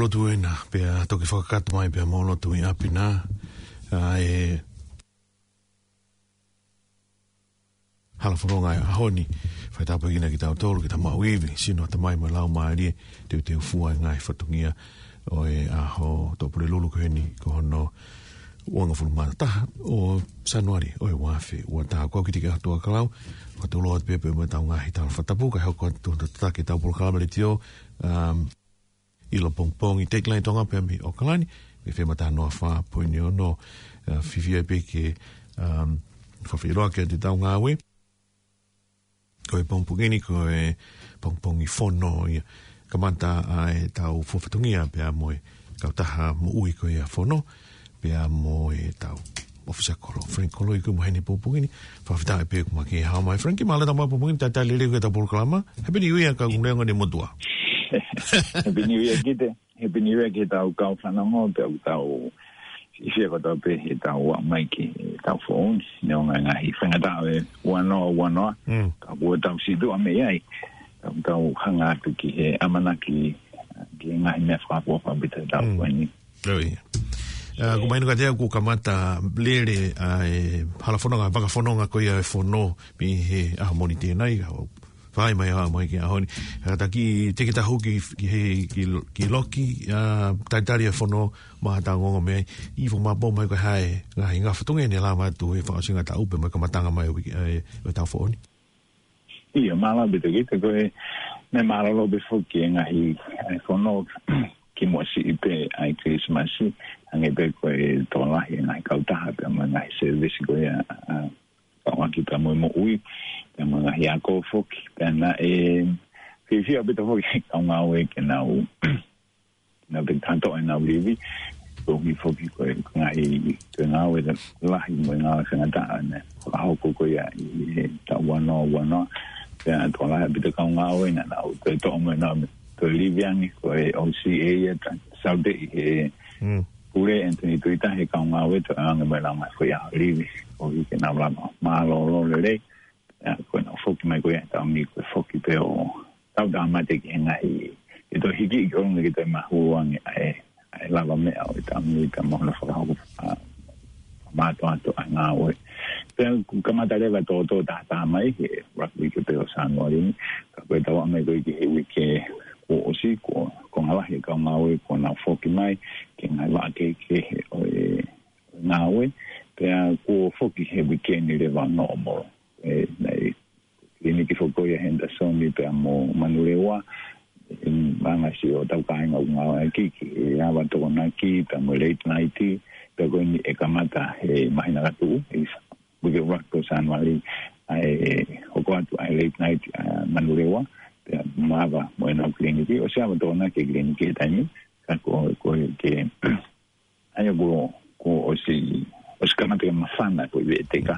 maolo tuena pea toki whakakato mai pea maolo tui apina hala whanonga e ahoni whai tāpau ina ki tau tōru ki ta mau iwi sino ta mai lau maari te te ufua ngai whatungia o e aho tōpure lulu kuheni ko hono uanga fulu mana taha o sanuari o e wafe ua taha kua ki tiki atua kalau ko te uloa te pepe mo tau ngahi tau whatapu ka hau ko tu tatake tau pulu kalamari tio ilo pongpong i take line tonga pe mi o kalani me fe mata no fa poini no fifia pe ke fa firo ke te tau ngawe ko e pongpongini ko e pongpong i fono i kamanta ai tau fofatungia pe mo ka taha mo ui ko ia fono pe mo e tau ofisa kolo frank kolo i ko mo heni pongpongini fa fita pe ko ma ke how my frankie mala ta mo pongpongini ta lele ko ta por klama happy new year ka ngengo ni motua Happy New Year kita au kau whanango pe au tau isia koto pe he tau mai ki tau phone no ngahi whangata e wanoa ka bua tau sidu ame ai tau hanga tu ki he amanaki ki ngahi mea whakapua whabita tau wani ko mai nuka tea ku kamata lere hala whanonga waka whanonga ko ia e whono mi he ahamoni tēnai vai mai mai ki ahoni taki teke tahu ki loki taitari fono ma tango me I fo ma bo mai ko hai nga fatunge ne la ma tu e fa singa ta upe mai ko matanga mai o ta fo ni ia mala bite ki ko ne mala lo be fo ki nga hi fono ki mo si ipe ai Christmas ange be ko to la hi nga ka ta ha ma nga service ko ya pa ki pa mo ui ya mga hiako foki pena fifia bita foki kaunga we ke nau na bentanto e nau livi so mi foki ko ngai ke nau e lahi mo nga senata ne ho ko ya ta wano ya to la bita kaunga we na nau to mo na to liviani ko OCA ya saude pure Anthony tuita he kaunga we to anga me la ma ko ya livi o ke na la ma lo le ko na foki mai ko ya ta mi ko foki pe o tau da ma te ki ngai e to hiki ko ngi te ma huang ai lava me o ta mi ka mo na fa ho ma to nga o pe ka ma ta leva to ta mai ke rugby ke pe o sanwari ka ko ta wa mai ko ki he wiki ko o si ko ngala he ka ma o ko na foki mai ke ngai wa ke o nga o pe ko foki he wiki ni le va normal nei kliniki fokoia Henderson mi pe mo manurewa manga si o tau kai nga ki ya wa to na ki pe mo late night pe ko ni e kamata e mahina tu is buge rock to San Mali ai o ko atu ai late night manurewa pe mava mo na kliniki o sia mo to na ki kliniki tani ka ko ke ayo ko o si os kamate mafana ko veteka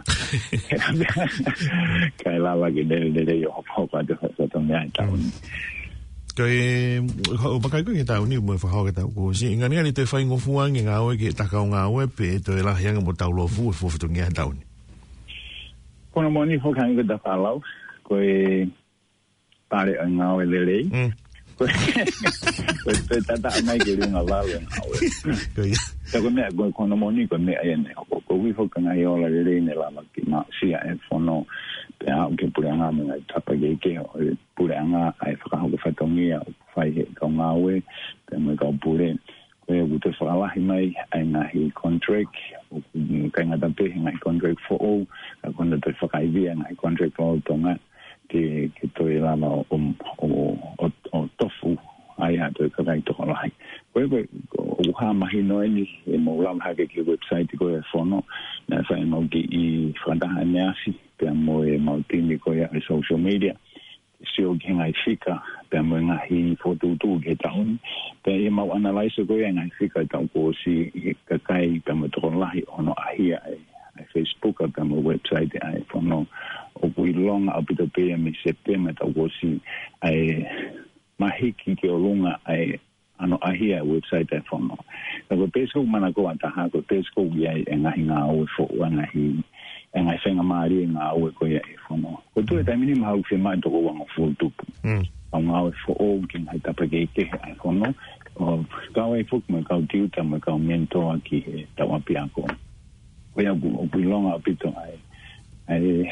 kai lava ke de yo ho pa de so me ai kai o pa kai ko ta uni mo fa ho ta ko si ngani te fa ngo fuang nga o ke ta ka nga o pe to la yang mo ta lo fu to ngia ta uni kono mo ni ho kan ko da fa lao ko pare nga o le ko tata mai ke nga la ta ko me ko no mo ni ko me ai ne ko wi fo kan ai ola le ne la ki ma si ai fono pe a ke pure nga me ta pa ke pure nga ai fa ko fa tongia fa he ko nga we pe me ko pure ko u te fa la mai ai na hi contract o ka nga ta pe nga contract for all ko na te fa kai vi nga contract for tonga ke to ila ma o tofu ai ha to ka kai to la hai ko ha ma hi no ni mo la ha ke website ko e fono na fa mo ki I franta ha ne asi pe mo e mo tini ko ya social media si o ki ngai fika pe mo ngai foto tu ke ta un pe e mo analyze ko ya ngai fika ta ko si ka kai pe mo to la hi ono ahia Facebook pe mo website ai fono o kui longa a pito pe me september ta ko si ai mahiki ke olunga ai ano ahia website e fono ko Facebook mana ko ata ha ko Facebook ya nga o fo wana hi nga senga mari nga o ko ya e fono ko tu ta mini ma u fe ma to ko wa fo tu nga o fo o kin ha ta pe ke ai fono o kau e fuk me kau tiu ta me kau mento aki he tawa piako ko ia o pilonga pito ai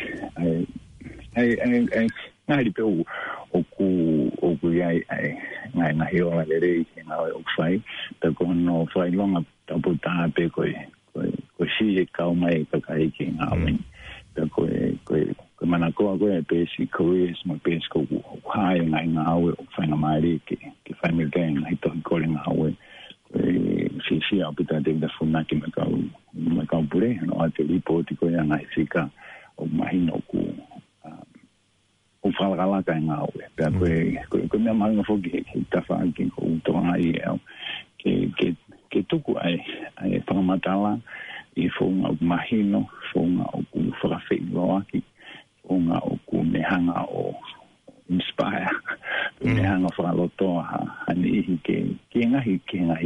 ngai pe o ku ia ngai o la le ngai o fai ta ko no fai longa ta puta pe ko si e kau mai ka kai ki ngawen ta ko mana ko e pe si ko es mo pe ko hai ngai ngawe o fai na mai ki fai me gang ai to ko le ngawe si apita de da funa ki me kau pure no ate lipo ti ko ia ngai sika o mahino ku o fala ka ngawe pe ko me manga fo ki ta fa ki ko to ai ke tuku ai whakamatala i whonga o mahino, whonga o ku whakawhilo aki, whonga o ku mehanga o inspire, mehanga whakalotoa hani ihi ke ngahi,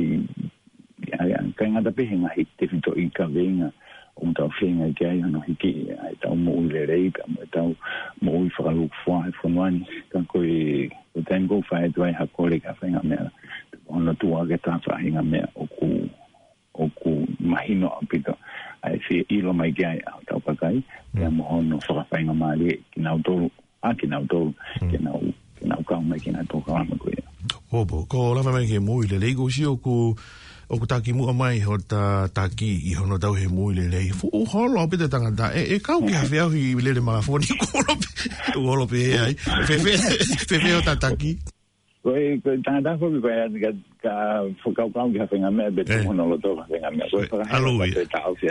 ka ngata pehe ngahi te whito i ka venga o tau whenga i ke ai hano hiki, ai tau mo ui le reipa, tau mo ui whakaluk whae whanwani, ka koe tengo whae tuai hakore ka whenga mea, ona tua ke ta whahinga mea o ku mahino apito ai se ilo mai ke ai tau pakai ia mohono whakawhainga maari ki nau tolu ki nau kau mai ki nau tō kawama koe Opo, ko lama mai ke mui le leigo si o ku taki mua mai ho ta taki i hono tau he mui le lei o holo apita tangata kau ki hawhiau hi le malafoni ko holo pe ai fefe o ta taki Koe tangata ko ka fukau kau ki hawhinga mea betu hono loto hawhinga mea koe aloi tau fia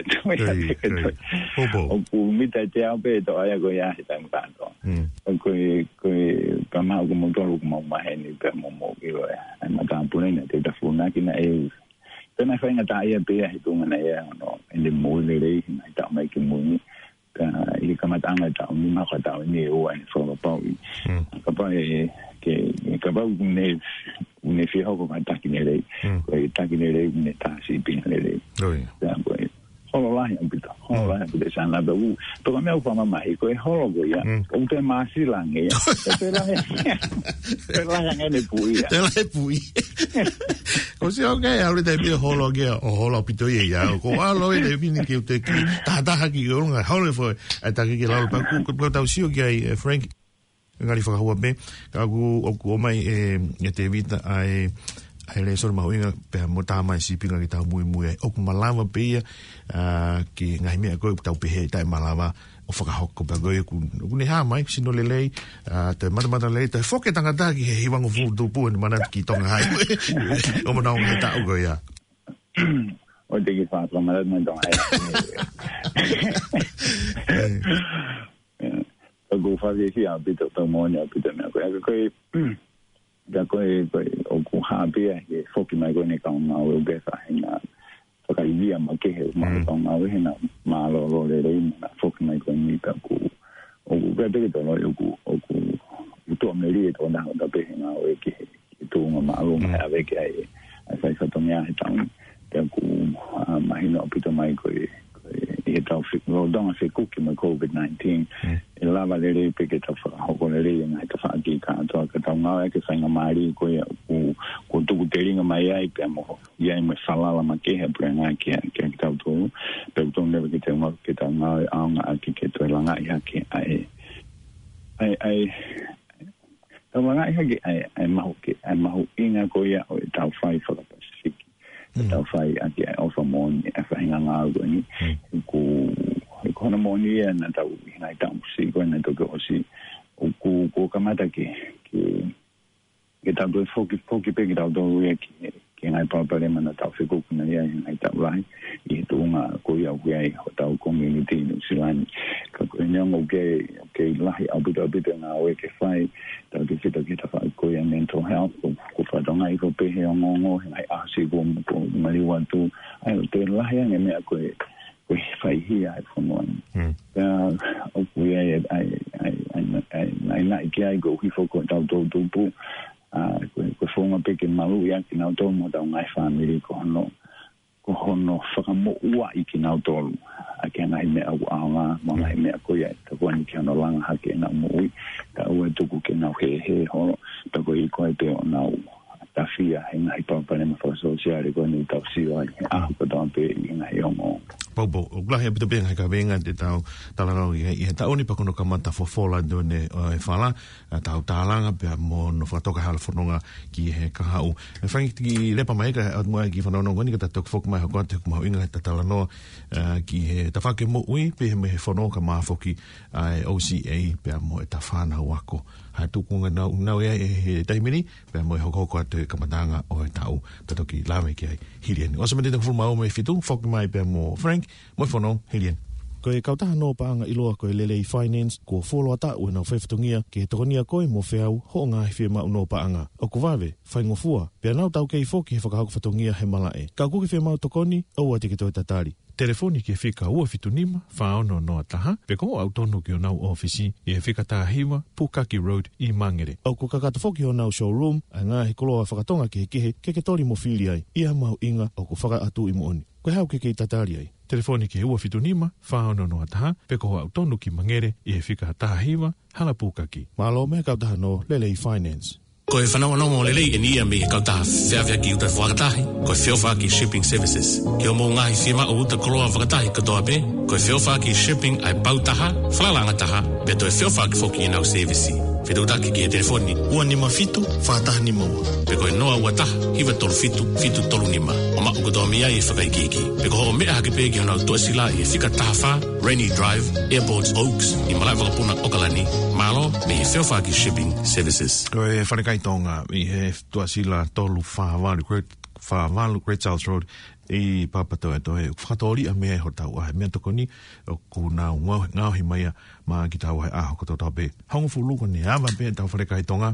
o ku mita te au pe to aia koe ahi tangu tanto koe pamau ku motolu ku mau maheni pe momo ki koe ai matampune te tafuna ki na tena whainga ta ia pe ahi tunga na ia no ende mui le rei na tau mai ki mui ka i kamatanga tau ni maka tau ni ua ni whakapau ka pa ka pau une fi hoko ka taki ne rei koe taki ne rei une tasi pina le rei koe holo lahi ampita sana da toka mea upama mahi koe holo ko ia o te maasi lange ia te lahi ngene pui ko si oke aure te pia holo ke o holo pito ia ko alo e te pini ke te ki tataha ki orunga holo foi ataki ki lalo pa ku tau sio ki ai Frank ngari whakahua pe ka o mai e te vita ai le sor mahuinga pe mo ta mai sipinga ki tau mui o ku malava pe ki ngai mea ko tau pe he tai malava o whakahoko pe goe ku ne ha mai sino lelei te mata lei te foke tangata ki he hiwango fu tu pu ni mana ki tonga hai o mana o me tau goe ya o te ki whātua mara mai tonga hai ko whawhi hi a pito tau mōni a pito mea koe o ku hāpia he whoki mai koe ne kau ngau e ubefa he ngā whakaivia ma kehe ma kau ngau he ngā mālolo le rei na whoki mai koe ni ka ku o ku pia peke tono o ku utoa meri e tōna hau ta pehe ngau e kehe ki tūnga mālo mai a veke ai whai whatongia he taun te ku mahino a pito mai koe e tau donga se kuki mai COVID-19 e lava le rei peke tau whakahoko le rei ngai ta whaaki ka atoa ka tau ngau e ke whainga maari koe ko tuku te ringa mai ai pe mo iai me whalala ma kehe pure ngai ki tau tō pe utong lewa ki te ngau ke tau ngau e aonga aki ke toi langa i hake ai tau langa i hake ai mahu inga koe o e tau whai whakapasifiki tau whai aki ai ofa mōni e whainga ngau koe ni kona moni e na tau ngai tau si ko na to ko si o ko kamata ke tau do foki pe tau do ke ngai pa pa mana tau se ko na ia ngai tau lai I to nga ko ia ko ai ho tau community no silani ka ko nyang o ke lahi abuda na o ke fai tau ke fita ke ta ko ia mental health ko fa do ngai ko pe he ngo ngai a si ko mari wantu ai te lahi ngai me ko we fai here from one we I like I go he for tau do pu ko fonga pe ke malu ya ki na to mo tau ngai family ko hono whakamo ua I ki na to a ke ngai me au anga mo ngai me ko ya to ko ni ki no langa ha ke na mo ta u to ku ke na he ho to ko I ko te na tafia inga ipapa le social ko ni tafsio ko don pe inga yomo Bobo, glah ya betul yang ka venga de tau talanga i ta oni pa kono kamata fo fola done e fala tau talanga pe mo no fa toka hal fononga ki he ka hau e frank ki le pa mai ka mo ki fa no ngoni ka tok fok mai ko te mo inga ta talano ki he ta fa ke mo ui pe me fono ka ma foki ai OCA pe mo ta fa na wako ha tu kunga na e taimini pe mo ho ko te kamatanga o tau ta toki lame ki ai hilien o se me te fu mau me fitu fok mai pe mo frank moi fono hilien ko e kautaha no paanga iloa ko e lelei finance ko folo ata o na feftongia ke tokonia ko e mo feau ho nga he ma no paanga o ko vave fai ngofua pe na tau ke foki he whakahako fatongia he malae ka ku ke fe mau tokoni o ate ke to tatari telefoni ke fika ua fitunima whaono no ataha pe ko au tono ki o nau ofisi e fika tahiwa Pukaki Road i Mangere au ko kakato foki o nau showroom a ngā he koloa whakatonga ke kehe ke tori mo fili ai ia mau inga au ko whaka atu i mo oni ko hau ke tatari ai telefoni ke ua fitunima whaono no ataha pe ko au tono ki Mangere e fika tahiwa hala Pukaki malo me kautaha no lelei finance Ko e whanau anongo lelei e nia me kautaha whiawhia ki uta whakatahi, ko e whiawha ki shipping services. Ki o mō ngahi whima o uta koroa whakatahi katoa pe, ko e whiawha ki shipping ai pautaha, whalalanga taha, pe to e whiawha ki whoki i nau servicei. Whitautaki ki e telefoni, ua nima fitu, whakataha nima ua. Pe ko e noa ua taha, hiwa tolu fitu, fitu tolu nima. O maa katoa mia i whakaikiki. Pe ko ho mea hake pe ki o nau tuasila i e whika taha wha, Rainy Drive, Airports Oaks, i malai wakapuna Okalani, malo me e whiawha ki shipping services. Ko e wharekai tonga i he tuasila tolu whaavalu Great South Road i papato e toe whakatori a mea ho tau ahe mea toko ni o ku nau ngauhi maia ma ki tau ahe aho koto tau pe hongo fuluko ni awa pe tau wharekai tonga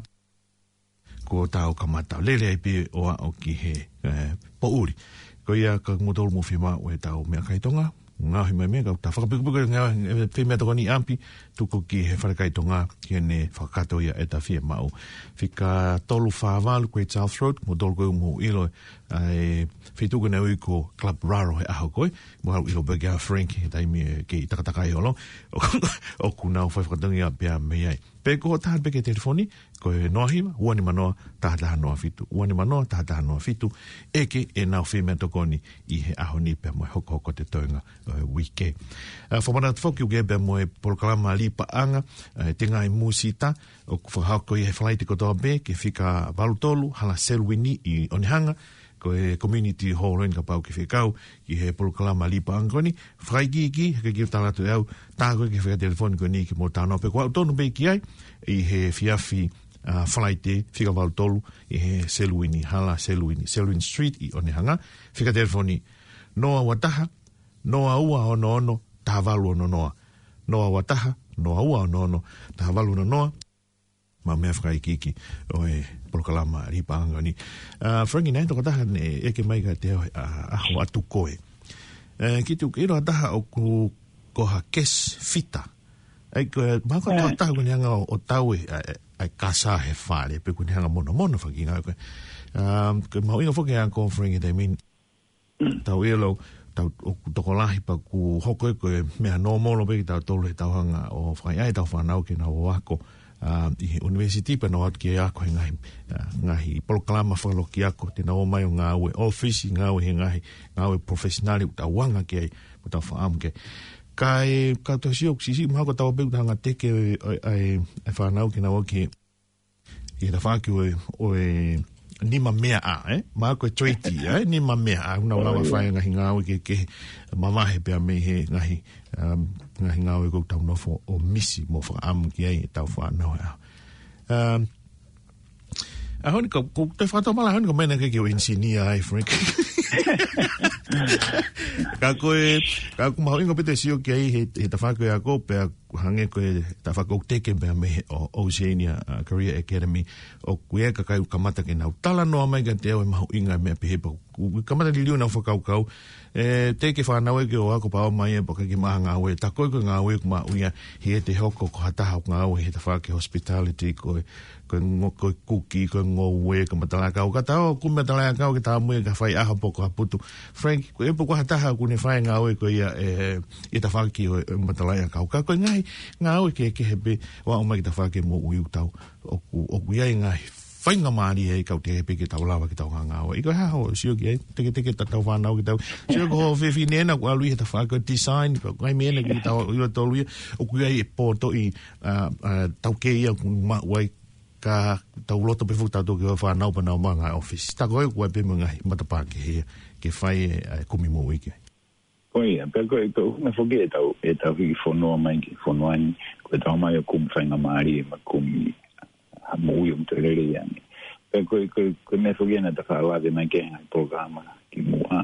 ko tau kamata lele ai pe o ki he po uri ko ia ka ngotolu mo whima o e tau mea kai tonga ngauhi mai mea ka whakapiku ngauhi whemea toko ni ampi tuko ki he wharekai tonga ki ne whakato ia e ta whie mau whika tolu whaavalu Great South Road mo tolu koe mo ilo ai whituku na ui ko Club Raro he aho koe mo hau ilo bega Frank he taimi ke takataka i holo o kunau whaiwhakatangi a pia mei ai pe ko tahan peke telefoni ko e noahima uani manoa tahataha noa fitu uani manoa tahataha noa fitu eke e nau whimea tokoni i he aho ni pia moe hoko te toenga wike whamana whoki uke pia moe polokalama li paanga te ngai musita o whakahako i he whalaiti kotoa be ke whika valutolu hala Selwini i Onehanga ko e community hall ren ka pau ki whekau ki he polokalama li paanga koni whaiki iki he ki talatu au tāko ki wheka telefoni koni ki mo tāno pe kua tonu be ki ai i he whiawhi whalaite whika valutolu i he Selwini hala Selwini Street i Onehanga whika telefoni noa wataha noa ua ono ono taha valu ono noa noa wataha noa ua ono ono taha valu ono noa ma mea whakaikiki o e polokalama ripaanga ni. Franki nei toka taha ne eke mai ka te aho atu koe. Ki tu iro ataha o koha kes fita. Ai koe, mako toka taha kuni hanga o tau ai kasa he whare, pe kuni hanga mono whaki ngā koe. Koe mau inga whoke ko Franki te min tau ilo tau toko lahi pa ku hoko e koe mea no molo pe ki tau tolu he tau hanga o whai ai tau whanau ke na o wako. I university pa no at ki ako ngahi polokalama whakalo ki ako te na o mai o ngā ue office ngā ue he ngā ue professionali uta wanga ki ai uta whaam ke kai kato siok sisi mahako tau pe utanga teke ai whanau ki na o ki i ta whaki o nima mea mahako e treaty nima mea una ulawa whai ngahi ngā ue ke mamahe pia me he ngahi ngā ue kou tau nofo o misi mo whaamu ki ai e tau whanau honi ko te whātau mala honi ko mena ke o insinia ai Frank ka koe maho ingo pete sio ki ai he ta whako e a ko pe hange koe ta whako teke pe me o Oceania Career Academy o kue ka kai kamata ke nau tala noa mai ka te au e maho inga mea pehepa kamata li liu nau whakau teke whanau e ke o ako pao mai e poka ki maha ngā ue ta koe koe ngā ue kuma uia he te hoko ko hataha ngā ue he ta whake hospitality koe kuki koe ngō ue ka matala kau ka tau kume matala kau ke tā mue ka whai aha poko haputu Frank koe e poko hataha kune whai ngā ue koe ia e ta whake o matala kau ka koe ngā ue ke hepe wa o mai ki ta whake mo ui utau o kui ai ngā whainga maari e kau te peke tau lawa ki tau nganga o. Iko ha ho, sio ki e, teke tau whanau ki tau. Sio ko ho whiwhi nena kua lui he ta whaka design, ko ngai mena ki tau ua tau lui, o kui ai e pōto i tau ke ia kuma uai ka tau loto pe futa to ke whanau pa nau manga office. Ta koe kua pe mga matapā ke hea, ke whai kumi mo wike. Koe, pe koe, me whoki e tau hiki whanua mai ki whanua ni, koe tau mai o kumi whainga maari e ma kumi mui te rere iani. Pe koe me whoki e na ta whaalawe mai ke ngai programa ki mua.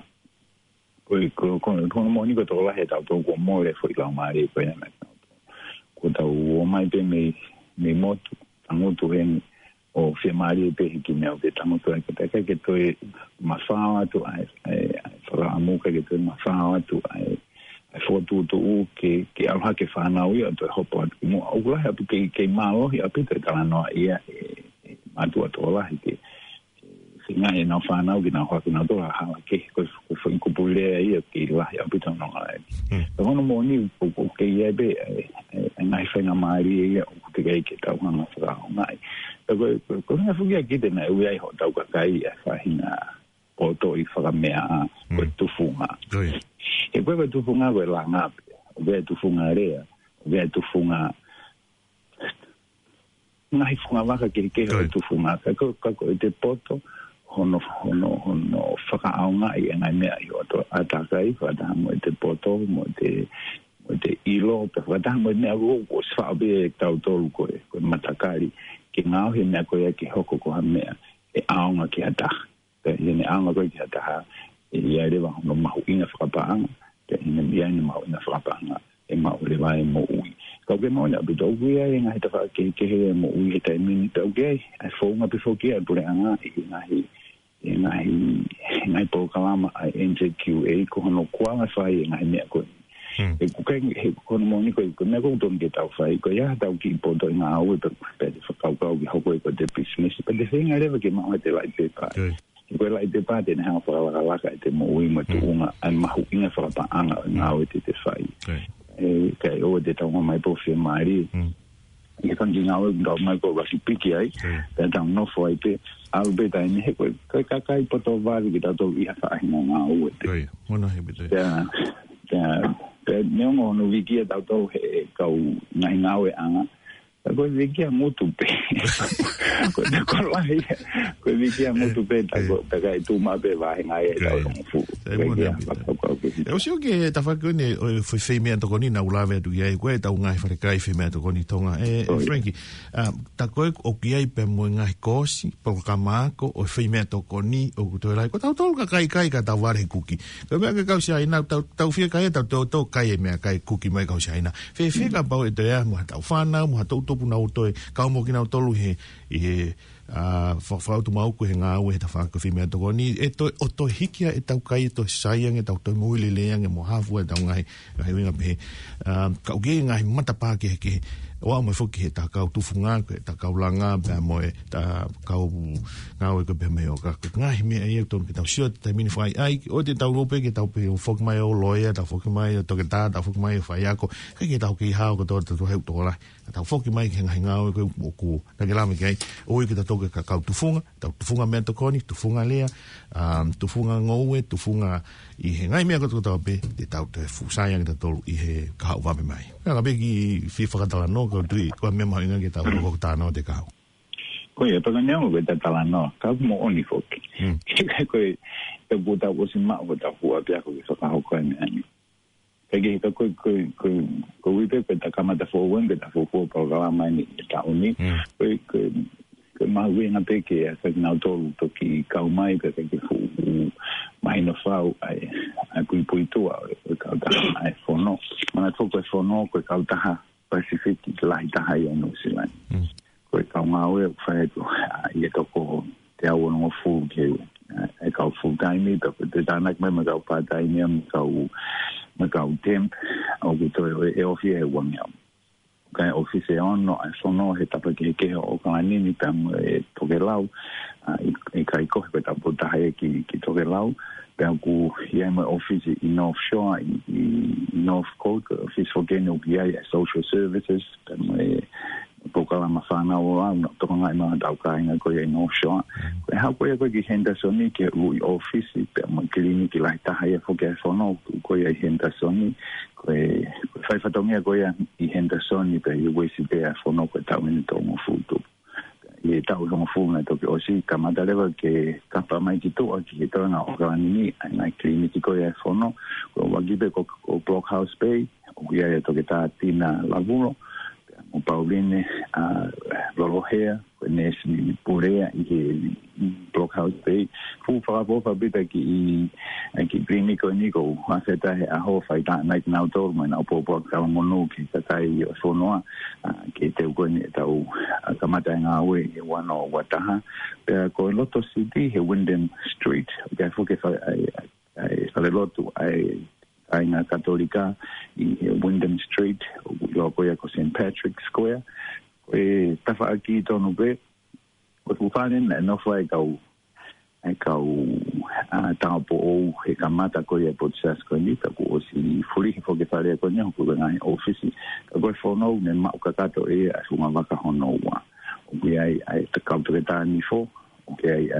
Koe mo ni ko tō lahe tau tō kua mōre whoi lau maari e koe na ko tau o mai pe me motu, tangotu heni, o whia maari e pehi ki mea o te tangotu ai kataka ke toi mawhāwa tu ai whakaamuka ke toi mawhāwa tu ai whotu tu u ke aroha ke whanau ia toi hopo atu ki mua au lahi apu ke mālohi apu toi talanoa ia matua tō lahi ke whinga e nau whanau ki nau hoaki nau toa hala ke ko whinkupurea ia ki lahi apu tau nonga ai ka hono mo ni ke ia be ngai whainga maari ia o te kei ke tau hanga whakao ngai ko nga fugia kite na ui ai ho tau kakai a whahina poto i whakamea koe tufunga. E koe tufunga koe la ngape, o koe tufunga rea, o koe tufunga ngahi funga waka kiri keho tufunga, ka koe te poto hono whakaao ngai ngai mea i o atakai, whataha mo te poto, mo te ilo, pe whataha mo mea roko, swabe tau tolu koe matakari, ke ngau he mea koe ke hoko ko ha mea e aonga ki hataha. Te hene aonga koe ki hataha e ia rewa hono mahu inga whakapaanga. Te hene mea ina mahu inga whakapaanga e mahu rewa e mo ui. Kau ke mauna api tau kuia e ngahi ta whakakehe e mo ui he tai mini tau kei. Ai whaunga pi whaukia e pure anga e ngahi pōkalama ai NJQA ko hono kuanga whai e ngahi mea koe. E kukai he kono moni koe mea kouton ke tau whai ko ia tau ki poto i ngā au e pe te whakaukau ki hoko e ko te business pe te whenga rewa ke maho e te lai te pā i koe lai te pā tēne hanga whakalaka e te mo ui ma tu unga ai mahu inga whakapaanga i ngā au e te whai kai o te tau mai po whia maari i kanji ngā au e ngau mai ko wasi piki ai pe tau nofo ai pe au pe tai ni he koe kakai poto wāri ki tau i haka ahina ngā au e te Mona he bete neongo no vikia tau he kau ngai ngau e anga ko vikia mutu pe ko te kolai ko vikia mutu pe ta kai tu ma pe vai ngai e tau fu e o sio ke ta fa kone foi feme to koni na ulave tu ia ko ta ngai fa kai feme to koni tonga Frankie ta ko o kia pe mo ngai kosi programa ko o feme to koni o to lai ko ta to kai ka ta vare kuki ko me ka sia ina ta fie kai ta to kai me kai kuki mai ka sia ina fe ka pa e te mo ta fana mo to puna o toi ka mo kina o tolu he whawhau tu mau ko he ngā ue he ta whaka whimea toko ni e toi o toi hikia e tau kai e toi saiang e tau toi moile leang e mo hawhua e tau ngahi winga pehe ka uke ngahi matapā ke he o au mai whoki he ta kau tufunga e ta kau langa pēr mo e ta kau ngā ue ko pēr meo ka ngahi mea e tonu ke tau sio te mini whai ai o te tau rope ke tau pe o whoki mai o loia tau whoki mai o toke tā tau whoki mai o whai ako kai ke tau ki hao ko tō tau heu tō lai tau whoki mai ke ngahi ngā ue ko o ku na ke lami kei oi ke tau toke ka kau tufunga mea tokoni tufunga lea tufunga ngoue tufunga i he ngai mea ko tau pe te tau te fusayang te tolu i he kahau wape mai ka pe ki whakatala no ko tui ko me mai ngai ta ko ta no te ka ko e pa nga ngo ta tala no ka mo oni foki ko e buta o si ma o ta fu apia ko so ka ho ko ni ani ke ko wi pe ta kama ta fo wen ta fo programa ni ta uni ko ma wi na pe ke sa na to ki ka mai ke fu mai no fa ai ku tu ka ta ai fo no ma to ko fo no ko ka ta Pacific lai taha i New Zealand. Koe kau ngāwe o whae tu i e toko te awa no fu ke e kau full time pe te tānak mai ma kau part time ma kau temp au ki toi e ofi e wangia. Kai office e ono ai sono he tapa ke o kanani ni tam e toke lau i kai kohe pe tapo taha e ki toke lau pe ku ia mai office in North Shore in North Coast office for Geno BI social services pokala mafana o no to ngai ma dau kai nga ko no sho ko ha ko ki Henderson ki u office pe mo clinic la ta ha fo ke fo no ko Henderson ko fai fa tonga ko i Henderson pe u we si pe fo no ko ta min to mo futu e ta o mo fu na to o si kamada level ke kapa mai ki to ki to na organi na clinic ko fo no ko wa gibe ko blockhouse bay o ya to ke ta tina laburo o Pauline Rolohea Nesmi Purea i Blockhouse Bay fu favo fa bita ki clinico nico afeta a ho fai ta night now to na po ka mono ki ta kai sonoa ki te ko ni ta u kamata nga we wano wataha ko loto city he Wyndham Street ga fu ke fa ai loto ai Aina Católica i Wyndham Street o ko ko St Patrick Square tafa aki tonu be o fufanen no foi kau tapo o he kamata ko ia potsas ko ni ta ko si fuli fo ke fare ko ni ko na office ko fo no ne ma ka kato e a suma vaka hono wa o bi ai ta kauteta ni fo okay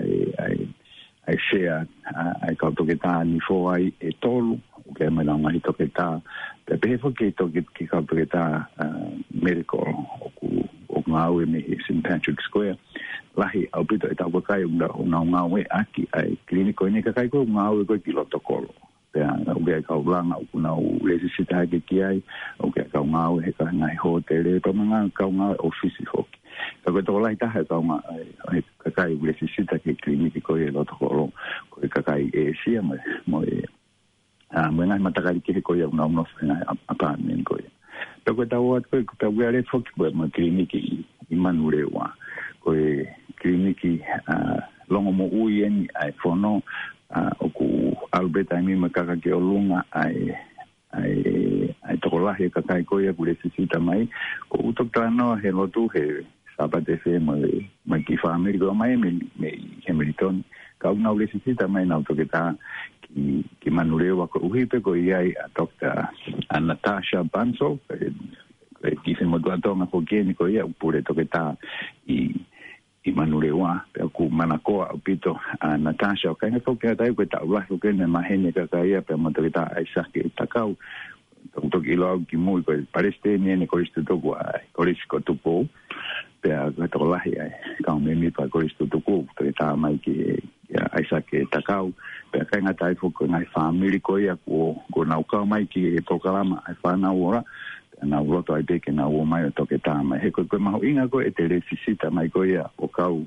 ai share ai kauteta ni fo ai e tolu ke me na mai to ke ta pe pe fo ke to ke ka ta medical o ngau me St Patrick Square lahi au pito ta ko kai una ngau e aki ai clinico ni ka kai ko ngau ko ki protocolo pe o ke ka ulanga una u lesita ke ki ai o ke ka ngau e ka ngai hotel e pa manga ka ngau office ho ka ko to lai ta ha ka ma ka kai u lesita ke clinico e protocolo ko ka kai e sia mo mena matakali ke ko ya una fena apartment ko ya pero ta wa ko ta wa le fok ko ma kliniki i manurewa ko kliniki longo mo uyen ai fono o ku Albert ai mi makaka ke olunga ai to la he ka kai ko ya ku necesita mai ko uto plano he lo tu he sabate fe mo ki family ko mai me Hamilton ka una necesita mai na to ke ta ki manurewa ko uhipe ko iai a Dr. Natasha Banso ki se mo tonga ko keni ko ia pure to ke ta i manurewa ku manakoa pito a Natasha ka nga ko ke tai ko ta ula ko ne mahene ka ka ia pe mo to ke ta aisa ke takau to ki lo ki mo ko pareste ni ko isto to ko risko to po pe a to la ia ka me mi pa ko isto to ko to ta mai ki aisa ke takau pe ka nga tai fo ko ngai family ko ia ko na ka mai ki to kalama ai fa na ora na roto ai ke na o mai to ke ta mai he ko ma inga ko e te resisita mai ko ia o kau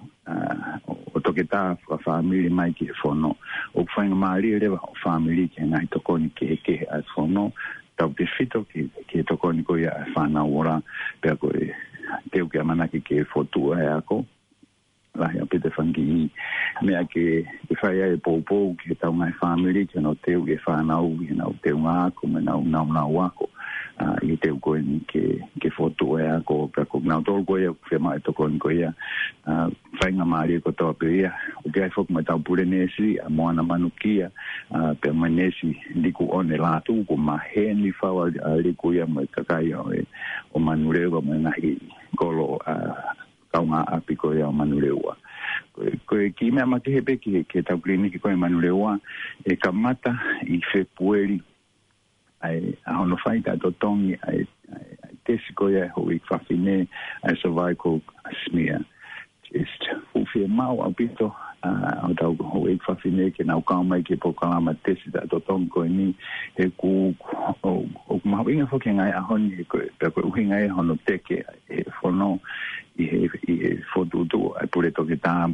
o to ke ta family mai ki fono o fa nga mari le family ke ngai to ko ni ke ai fono tau te fito ki to ko ni ko ia fa na ora pe ko te ke mana ki fotu ai ako la ya pete fangi me ake fa ya popo ki tau mai family ke no te ke fa na u no te nga ko me na wako i te ko ni ke foto e ko pe ko na to ko ya fe mai to ko ni ko ya fa nga mari ko to pe ya o ke fo me ta pure nesi a mo na manukia pe manesi di ko on la tu ko ma he ni fa wa ri ko ya me ka ka ya o manure ko me na hi ko lo kaunga apiko ya manulewa ko ki me amate hebe ki ta kliniki ko manulewa e kamata i February ai ahono faita to tongi ai tesiko ya ho ik fafine ai cervical smear just fu mau apito au tau ho ik fafine ke na ka mai ke po kala ma tesita to tong ko ni e ku o ma winga fo ke ngai ahon ko ko winga e hono teke e fono i foto do ai pure to ke ta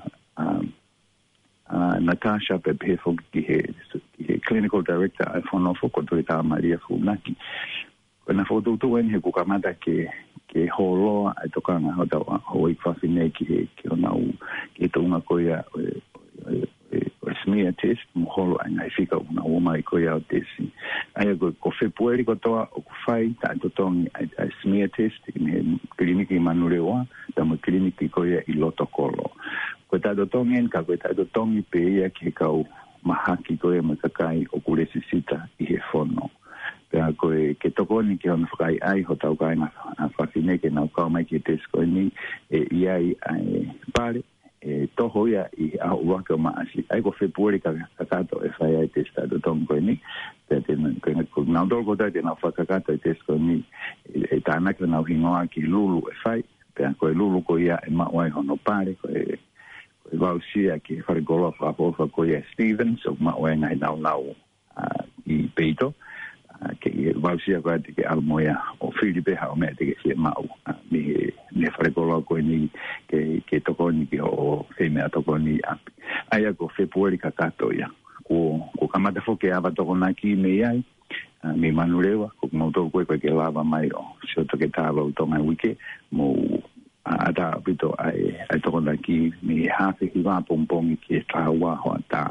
Natasha Pepe fo ki he clinical director ai fono fo ko to ta Maria Funaki na foto to en he ku kamata ke holo ai to kanga ho ta ho ik fafine ki ona u ki to una ko ya smear test mo holo ai fika una o mai ko ya tesi ai ko February ko to o fai ta to tong ai smear test in kliniki manurewa ta mo kliniki ko ya ilotokolo ko ta do tongen ka ko ta do tongi pe ya ke ka mahaki ko ya makakai o kulesisita i he fono pe koe ke toko ni ke ona whakai ai ho tau kai ngā whakine ke nau kau mai ki Tesco ni iai pare toho ia I au waka o maasi ai ko whepuri ka kakato whai ai testado tong koe ni te nau tolo ko tai te nau whakakato I Tesco ni tānaka nau hingoa ki lulu whai pea koe lulu ko ia mawai hono pare koe wausia ki wharegolo whapofa ko ia Stevens o mawai ngai nau I peito ke wausia ko ate ke almoia o Filipe ha o mea te ke fie mau me wharegolo ko ni ke toko ni ki o whemea toko ni api aia ko whepuari kakato ia ko kamata whoke awa toko na ki me iai me manurewa ko mautou koe ke lava mai o sio toke tāwa utonga wike mo ata pito ai toko na ki me hafe ki wā pompongi ki e tāua hoa tā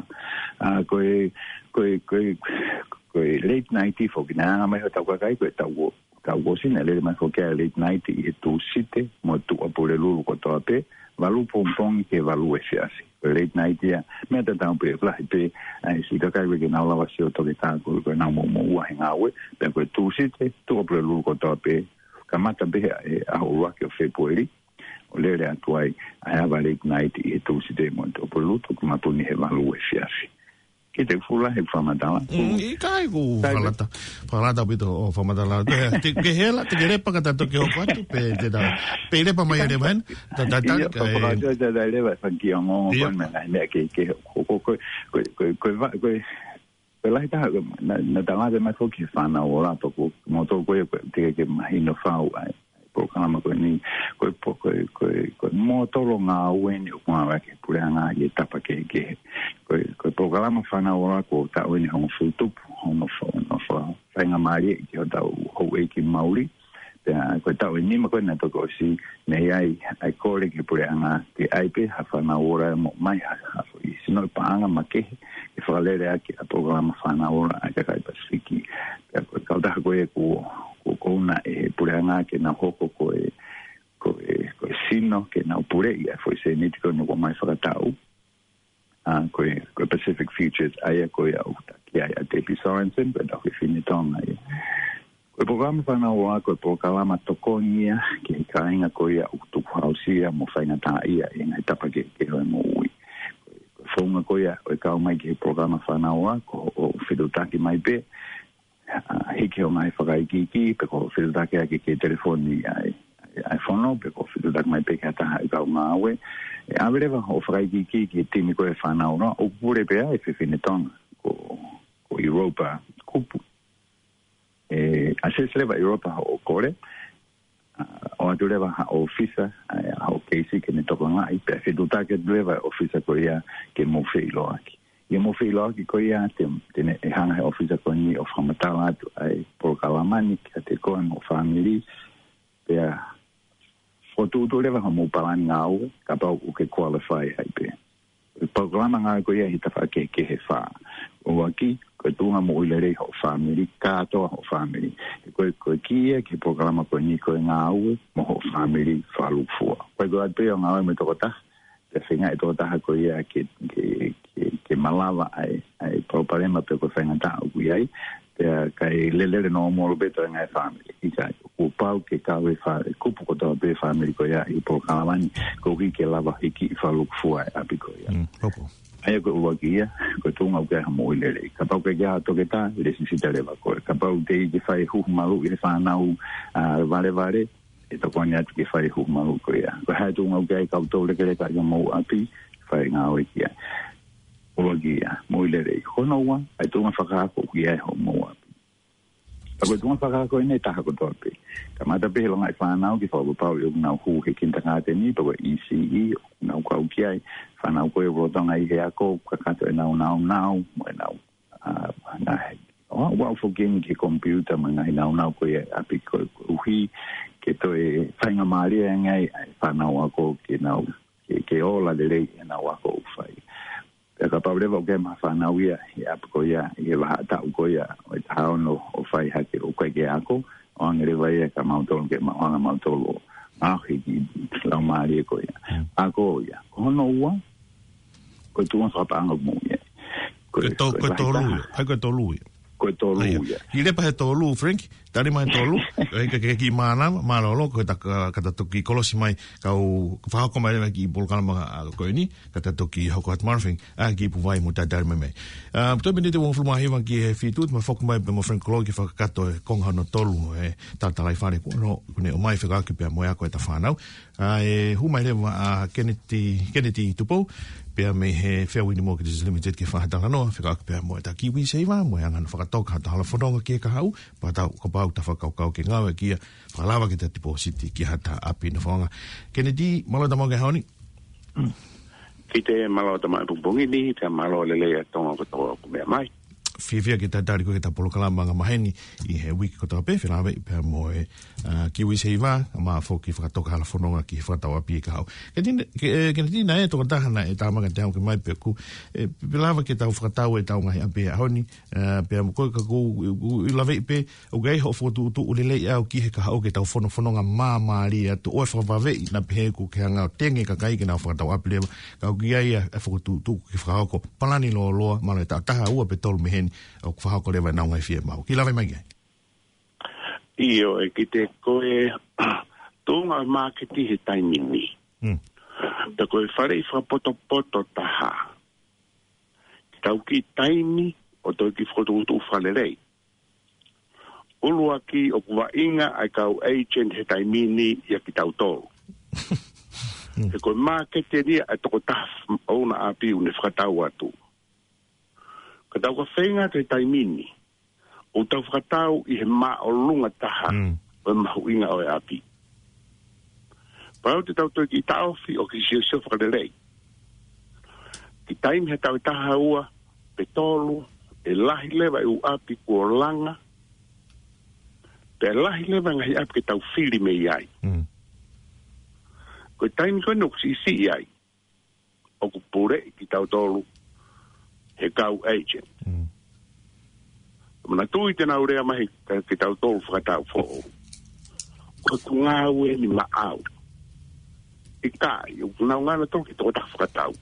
koe late 90 foki na anga mai ho tau kakai koe tau gosina lele mai foki a late 90 e tū site mo tū apure lulu ko toa pe walu pompongi ke walu e fiasi koe late 90 a mea ta tau pe flahi pe si kakai weke nau lawa sio toke tā koe nau mo ua he ngawe pe koe tū site tū apure lulu ko toa pe kamata behe e aho uake o February o lele atu ai awa late 90 e tū site mo tū apure lulu ko mapuni he walu e fiasi ki te fula he whamatala. I kai ku whalata pito o whamatala. Te hela, te ke repa kata toke o kwatu, pe repa mai ere man. Ia, whakakatoi te dai rewa, whanki o ngongo kon me nai mea ke koe lahi taha, na tangate mai whoki whanau o rato, moto koe te ke mahino whau ai. Programa koe ni koe motoro ngā ueni o kua wake purea ngā i tapa ke koe programa whanau ora ko ta ueni hongo futupu hongo whainga maari ki o tau hou eiki Māori koe ta ueni ma koe na toko si nei ai kore ke purea ngā te aipe ha whanau ora mo mai hafo I sino I paanga makehe ke whakalere ake a programa whanau ora ai kakai Pasifiki koe kautaha koe ko una pureanga ke na hoko ko sino ke na pure ia foi se ni ko no mai whakatau ko Pacific Futures ai ko ia uta ki ai a Debbie Sorensen but o finitonga ia ko programa pana o ko programa tokonia ke kainga ko ia utu hausia mo faina ta ia ina etapa ke mo ui fonga ko ia o ka mai ke programa pana o ko fidutaki mai be hiki o mai whakaikiki, pe ko whirutake ake ke telefoni ai whono, pe ko whirutake mai peke ataha I kau ngāwe. Awerewa o whakaikiki ki timi koe whanau no, o pure pe ai whiwhinetonga ko Europa kupu. Aseslewa Europa o kore, o aturewa o fisa, o keisi ke ne toko ngai, pe whirutake lewa o fisa ko ia ke mo whilo aki. Ia mo whilo ki ko ia tene e hanga he ofisa ko ni o whamatala atu ai porokalamani ki a te koe mo whamiri pea whotutu lewa ha mo palani ngā ue ka pau u ke qualify ai pea porokalama ngā ko ia hita wha ke he wha o waki koe tunga mo uilerei ho whamiri kātoa ho whamiri koe ki ia ki porokalama ko ni koe ngā ue mo ho whamiri whalufua koe koe atu pea o ngā ue me toko taha te whinga e toko taha ko ia ke malawa ai proparema pe ko whenga tāu kui ai kai lelere no moro beto ngai family ika ku pau ke kawe fa kupu ko to be family ko ya I po kalamani ko ki ke lava hiki faluk fuai apiko ya opo ai ko wagia ko tunga ke mo lele ka pau ke ya to ke ta le sisita le ba ko ka pau te ki fai hu malu I fa nau vale e to konya ki fai hu malu ko ya ko ha tunga ke ka to le ke ka mo api fai ngau ki ya Ogia, moilere, honoa, ai tunga whakaako ki e ho moa. Ako tunga whakaako e ne taha ko tope. Ka mata pehe longa I whanau ki whakapau I unau hu he kinta ngāte ni, pako ECE, unau kau ki ai, whanau koe rotonga I he ako, kakato e nau, mo e nau, wau whokeni ke computer, mo ngai nau koe api koe uhi, ke toe whainga maari e ngai, whanau ako ke nau, ke ola de rei e nau ako ufai. Ka parewa o ke mawhanau ia I apiko ia I waha tau ko ia o tau no o whai hake o koe ke ako o angerewa ia ka mautolo ke maanga mautolo ahi ki lau maari e ko ia ako ia hono ua ko tunga whapaanga mo ia ko tolu ia koe tolu ia. I lepa he tolu, Frank, tari mai tolu, e ki mana, malolo, koe kata toki kolosi mai, kau whahako mai rewa ki polkalama koe ni, kata toki hoko at marfing, ki puwai mo tari mai mai. Toi bende te wong flumahi wang ki he whitut, ma whoku mai pe mo Frank Kolo ki whakakato e konghano tolu, e tatalai whare kune o mai whikaki pia moe ako e ta whanau. E hu mai rewa Kennedy Tupou, pia me he Fairwind Mortgages Limited ke whahatanga noa, whikaki pia moe ta Kiwi Seiva, moe angan whakatoka hata hala whanonga ki e ka hau, pa tau ko pau ta whakaukau ke ngawe kia, whakalawa ki ta deposit ki hata api na whanga. Kennedy, malo ta monge haoni? Ki te malo ta mai pumpungi ni, te malo lele e tonga kotoa ko mea mai. Whiwhia ki ta tari koe ki ta polokalama nga maheni i he wiki kotoa pe, whilawe i pia moe Kiwi Seiva, ma whoki whakatoka hala whanonga ki whakatau api e ka hau. Kena tina e toka tahana e tāmanga te hau ke mai pia ku, pilawa ki tau whakatau e tau ngahi api e haoni, pia koe ka ku i lawe i pe, o gei ho whotu utu ulele i au ki he ka hau ke tau whanonga māmaari atu oe whakawawe i na pehe ku ke hanga o tenge ka kai ki na whakatau api lewa, ka uki ai e whakutu utu ki whakahoko, palani loa loa, mana e taha ua pe tolu meheni, o whahako lewa nao ngai whia mau. Ki lawe mai gai? Io, e ki te koe tōnga māketi he taimini. Ta koe whare i whapoto taha. Ki tau ki taimi o tau ki whakotu whalerei. Ulua ki o kuwa inga ai kau agent he taimini ia ki tau tōru. He koe māketi nia ai toko taha ona api une whakatau atu. Ka tau ka whenga te taimini, o tau whakatau i he maa o lunga taha, o mahu inga o e api. Parau te tau toi ki taofi o ki sio whakarelei. Ki taimi he tau taha ua, pe tolu, e lahi lewa i u api kua langa, pe lahi lewa ngahi api ke tau whiri me iai. Koe taimi koe nuk si ai, o ku pure ki tau tolu, he kau agent. Mana tui tena urea mahi ki tau tolu whakatau fōo. Ko tu ngā ue ni maau. I kai, o nau ngana toki tō ta whakatau.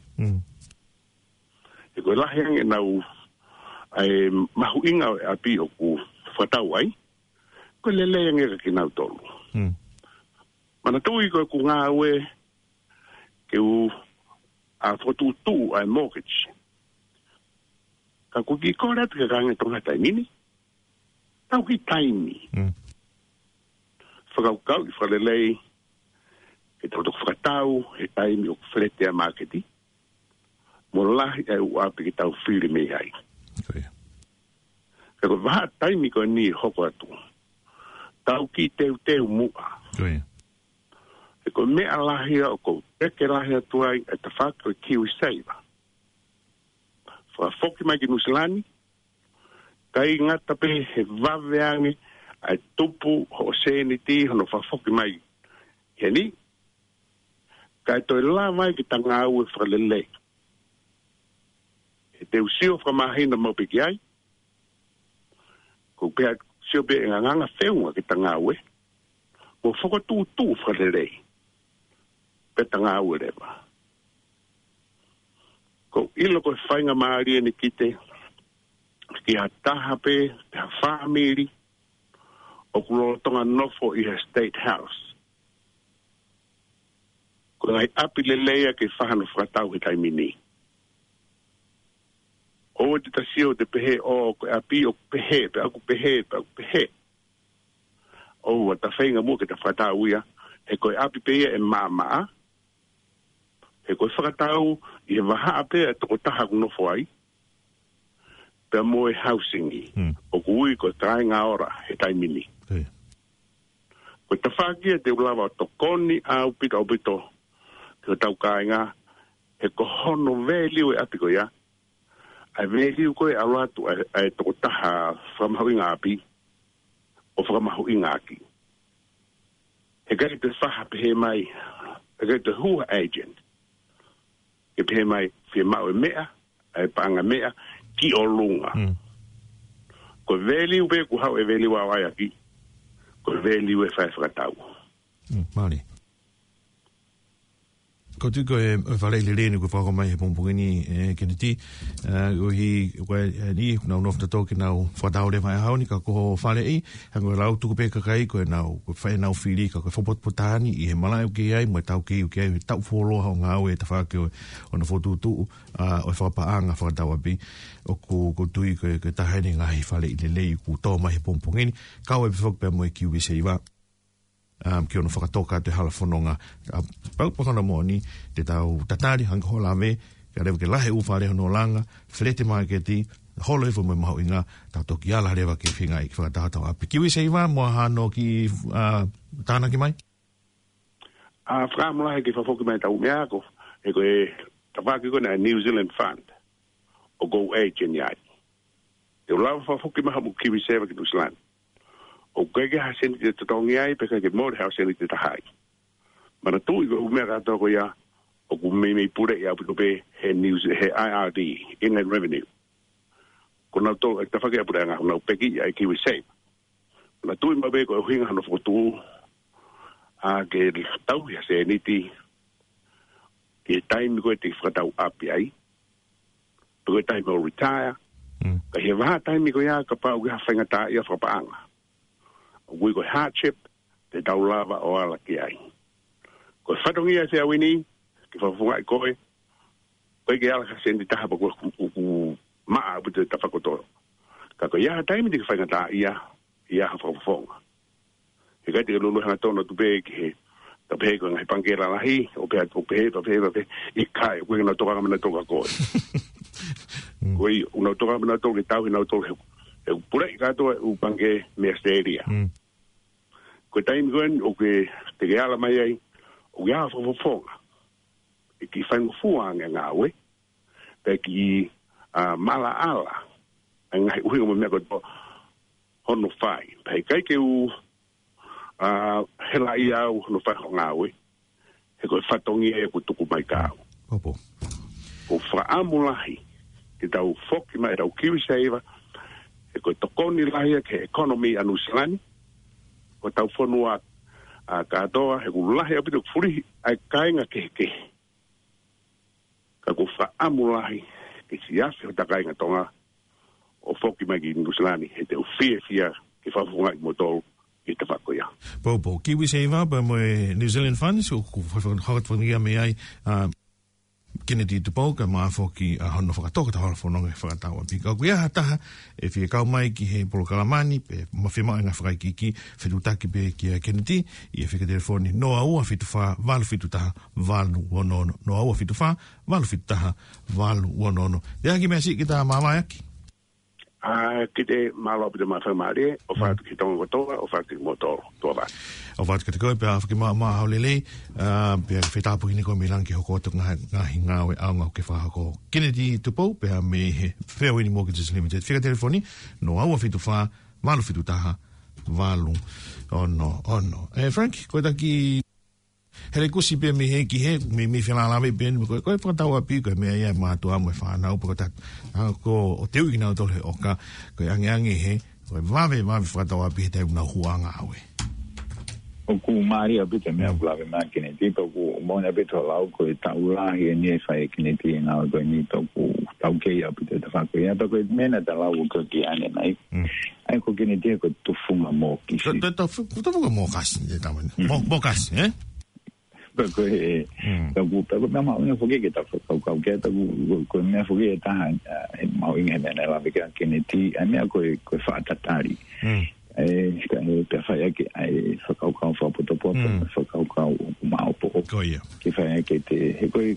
E koe lahiang e nau mahu inga e api o ku whakatau ai, koe leleang e ki nau tolu. Mana tui koe ku ngā ue ke u a whotutu ai mortgage. Ka kuki kora te kakanga tonga taimini. Tau ki taimi. Whakaukau i whalelei, e tau toko whakatau, he taimi o whalete a marketi. Mo lahi e uapi ki tau whiri me ai. Ka koe waha taimi koe ni hoko atu. Tau ki teu mua. E koe mea lahia o kou teke lahia tuai e ta whaka o Kiwi Seiva. Whafoki mai ki Nusilani, kai ngata pe he waweangi ai tupu ho seniti hono whafoki mai he ni, kai toi la mai ki tanga au e whalelei. E te usio whamahina maupiki ai, ko pēr sio pe e nganga wheunga ki tanga au e, ko whakatū whalelei, pe tanga au e rewa. Ko ilo koe whainga maari ni kite, ki a taha pe, te ha whamiri, o kulotonga nofo i ha State House. Ko ngai api lelea ke whahano whakatau he taimini. O te tasio te pehe o koe api o pehe, pe aku pehe. O ta whainga mua ke te whakatau ia, he koe api pehe e maa, he koe whakatau i he waha ape e toko taha kunofo ai, pe moe housing i, o kui koe tae ngā ora he taimini. Koe ta whakia te ulawa o tokoni au pito, ke tau kāinga, he ko hono veliu e api koe ia, ai veliu koe aluatu e toko taha whamahu inga api, o whamahu inga aki. He kai te whaha pehe mai, he kai te hua agent, ke pehe mai whia mau e mea, e paanga mea, ki o lunga. Ko veliu pe ku hau e veliu au ai aki, ko veliu e whai whakatau. Maori. ko tu ko e whare le ni ko whako mai he pongpongi ni kene ti o hi ni na unof na toki na whadao le mai hao ni ka ko whare i hango lau tuku pe kakai ko e nau ko whae nau whiri ka ko whapot potani i he malai o ke ai mo tau ki o ke ai tau wholo hao ngā e ta whake o na whotu tu o e whapaanga whakatau api o ko tui ko tahene ngā hi whare i le lei ku tō mai he pongpongi ni kau e whakpe mo e kiwi se iwa ki ono whakatoka te hala whanonga paupakana mo ni te tau tatari hanga hola me ka rewa ke lahe uwhare hono langa wherete mai ke ti holo e mo maho inga tau toki ala rewa ke whinga i whakatahatau api kiwi se iwa mua hano ki tāna ki mai? Whakamulahe ki whafoki mai tau mea ko e koe tawhaki kona New Zealand Fund o Go Agent iai te ulawa whafoki maha mo kiwi sewa ki New Zealand o kege ha seni te tatongi ai peka ke mōre hao seni te tahai. Mana tui ko umea kato ko ia o ku mei pure ia piko pe he IRD, Inland Revenue. Ko nau tō e tawhake a pure anga nau peki ia i kiwi save. Mana tui mabe ko e huinga hano whakotu a ke tau ia seni ti ke taimi ko e te whakatau api ai. Piko e taimi o retire. Ka he waha taimi ko ia ka pau ki ha whaingata ia whapaanga. Ui koe hardship, te tau lava o ala ki ai. Koe whatongia se awini, ki whawhunga i koe ke ala ka sendi taha pa koe maa apu te tawhakotoro. Ka koe iaha taimi te ki whaingata ia ha whawhonga. He kai te lulu hanga tōna tupe ki he tapehe koe ngai pangera lahi, o pehe, i kai, koe ngā toka kamana toka koe. Koe unau toka kamana toka tau hinau toka he pura i katoa u pange mea steria. Ko taimi koen o ke te ke ala mai ai o ke hawa whawhonga. E ki whaingo fuanga ngā we, pe ki mala ala, a ngai uhinga mo mea koe hono whai. Pe kai ke u hela i au hono whai ho ngā we, he koe whatongi e ko tuku mai kāu. Opo. Ko whaamulahi, ke tau whoki mai rau kiwi seiva, e koe tokoni lahia ke economy anu silani, ko tau whanua a katoa, he ku lahi apito furi ai kainga ke. Ka ko whaamulahi ke siasi o takainga tonga o whoki mai ki Nusilani, he te ufia ke whawhunga i motoro i te whakoia. Popo, kiwi se iwa pa mo e New Zealand Funds, o ku whakatwhangia me ai Kennedy te pau ka maa whoki a hono whakatoka ta hono whanonga e whakatawa. Pika kuia hataha e whia kau mai ki he polo kalamani pe mawhima e ngā whakaikiki whetutaki pe ki a Kennedy i e whika telefoni no aua whitu wha walu whitu taha walu wanono. No aua whitu wha walu whitu taha walu wanono. Te haki mea si ki tā māmai aki? Ki te malo apita maa whamare o whātu ki tonga kotoa o whātu ki motoro tua wā. O whātu ki te koe pe a whaki maa haulelei pe a whetāpu hini koe me langi hoko atu ngahi ngāwe au ngau ke whahako Kennedy tupou pe a me he Fairway Mortgages Limited. Whika telefoni no aua whitu wha walu whitu taha walu ono. Frank, koe taki hele kusi pe me he ki he me whenala me ben koe whakatau api koe mea ia mātua mo e whanau po ko o teu i nau tole oka koe ange he koe wawe whakatau api he teu nau huanga awe. O ku maari api te mea kulawe maa Kennedy pa ku mona api to lau koe tau lahi e nie whae Kennedy e ngā koe ni to ku tau kei api te whako ia pa koe mena ta lau koe ki ane nai ai ko Kennedy e koe tufunga mō kisi. Tufunga mō kasi mō kasi, eh? Porque pero me ma una fogue que está kau que está con me fogue está ma inga me na la que Kennedy a me ko fa tatari que fa que ai fa kau fa poto fa kau ma o poco que fa que te